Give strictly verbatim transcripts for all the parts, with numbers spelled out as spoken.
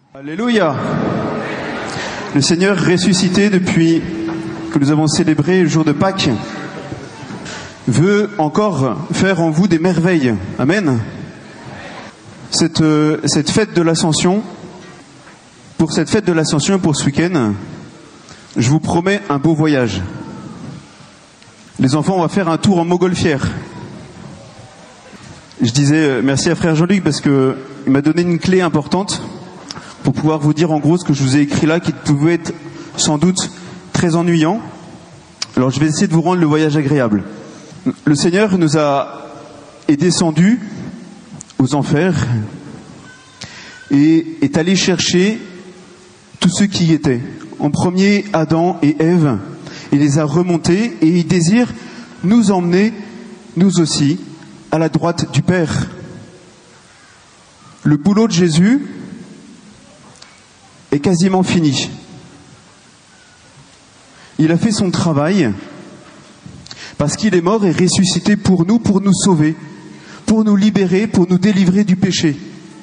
Alléluia. Le Seigneur ressuscité depuis que nous avons célébré le jour de Pâques veut encore faire en vous des merveilles. Amen. Cette, euh, cette fête de l'Ascension, pour cette fête de l'Ascension et pour ce week-end, je vous promets un beau voyage. Les enfants, on va faire un tour en montgolfière. Je disais merci à frère Jean-Luc parce que il m'a donné une clé importante pour pouvoir vous dire en gros ce que je vous ai écrit là, qui pouvait être sans doute très ennuyant. Alors je vais essayer de vous rendre le voyage agréable. Le Seigneur nous a est descendu aux enfers et est allé chercher tous ceux qui y étaient. En premier, Adam et Ève, il les a remontés et il désire nous emmener, nous aussi, à la droite du Père. Le boulot de Jésus est quasiment fini. Il a fait son travail parce qu'il est mort et ressuscité pour nous, pour nous sauver, pour nous libérer, pour nous délivrer du péché.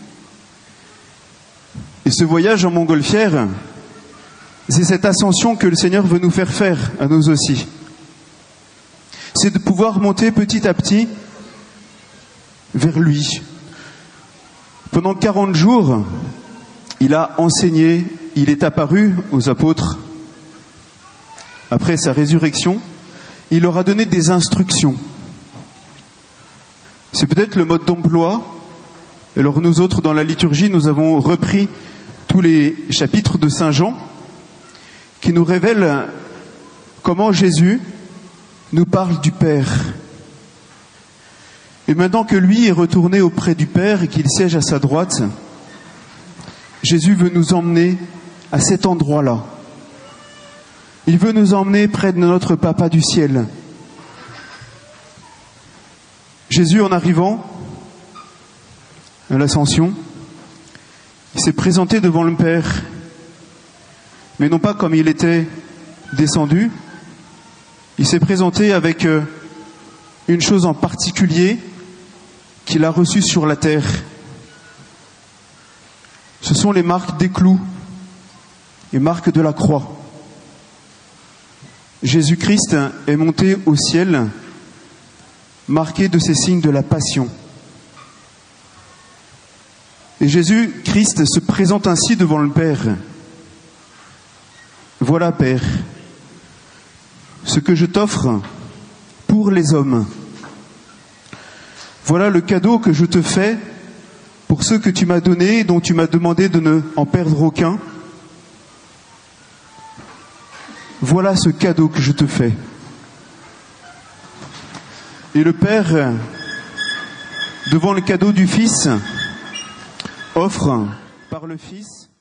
Et ce voyage en montgolfière, c'est cette ascension que le Seigneur veut nous faire faire à nous aussi. C'est de pouvoir monter petit à petit vers lui. Pendant quarante jours, il a enseigné, il est apparu aux apôtres. Après sa résurrection, il leur a donné des instructions. C'est peut-être le mode d'emploi. Alors nous autres, dans la liturgie, nous avons repris tous les chapitres de Saint Jean qui nous révèlent comment Jésus nous parle du Père. Et maintenant que lui est retourné auprès du Père et qu'il siège à sa droite, Jésus veut nous emmener à cet endroit-là. Il veut nous emmener près de notre Papa du ciel. Jésus, en arrivant à l'Ascension, il s'est présenté devant le Père, mais non pas comme il était descendu. Il s'est présenté avec une chose en particulier qu'il a reçue sur la terre. Ce sont les marques des clous, les marques de la croix. Jésus-Christ est monté au ciel, marqué de ces signes de la passion. Et Jésus-Christ se présente ainsi devant le Père. Voilà, Père, ce que je t'offre pour les hommes. Voilà le cadeau que je te fais pour ceux que tu m'as donnés et dont tu m'as demandé de ne en perdre aucun. Voilà ce cadeau que je te fais. Et le Père, devant le cadeau du Fils, offre par le Fils